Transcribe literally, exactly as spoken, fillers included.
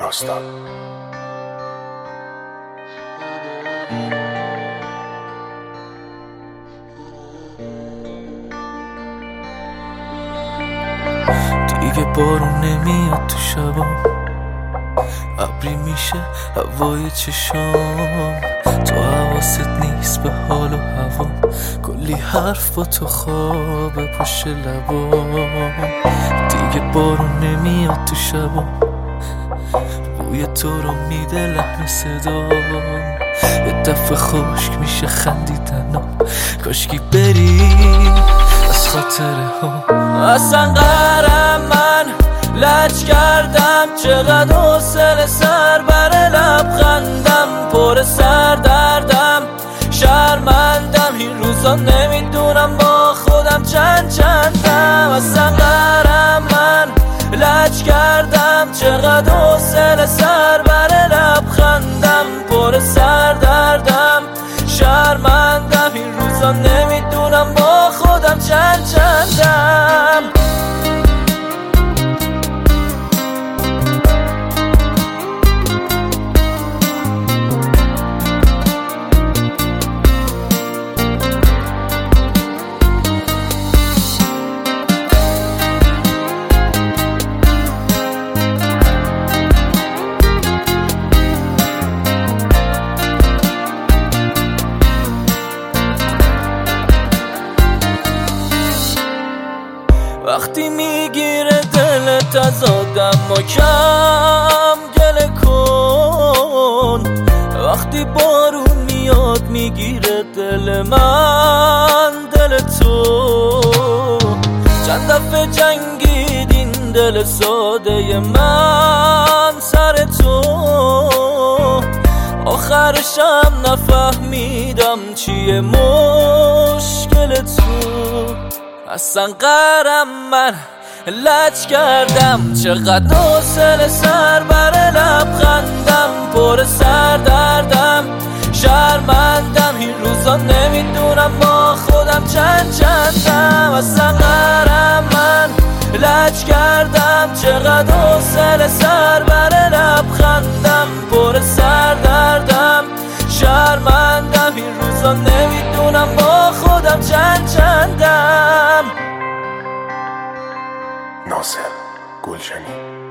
داستان. دیگه بارون نمیاد تو شبا، ابری میشه هوای چشام، تو حواست نیست به حال و هوا، کلی حرف با تو خواب پشت لبام. دیگه بارون نمیاد تو شبا، بوی تو رو میده لحن صدام، یه دفعه خشک میشه خندیدنم، کاشکی بری از خاطره ها. اصلا قهرم من لج کردم، چقدر حوصله سر بر لبخندم، پر سر دردم شرمندم، این روزا نمیدونم با خودم چند چندم. اصلا قهرم من لج کردم، چقدر حوصله سر بر لبخندم، پر سر دردم شرمندم، این روزا نمیدونم با خودم چند چندم. وقتی میگیره دلت از آدم و کم گله کن، وقتی بارون میاد میگیره دل من دل تو، چند دفعه جنگید این دل ساده من سر تو، آخرشم نفهمیدم چیه مشکل تو. اصلا قهرم من لج کردم، چقدر حوصله سر بر لبخندم، پر سر دردم شرمندم، این روزا نمیدونم با خودم چند چندم. اصلا قهرم من لج کردم، چقدر حوصله سر بر لبخندم، پر سر دردم شرمندم، این روزا نمیدونم با خودم چند چندم. ناصر گلشنی.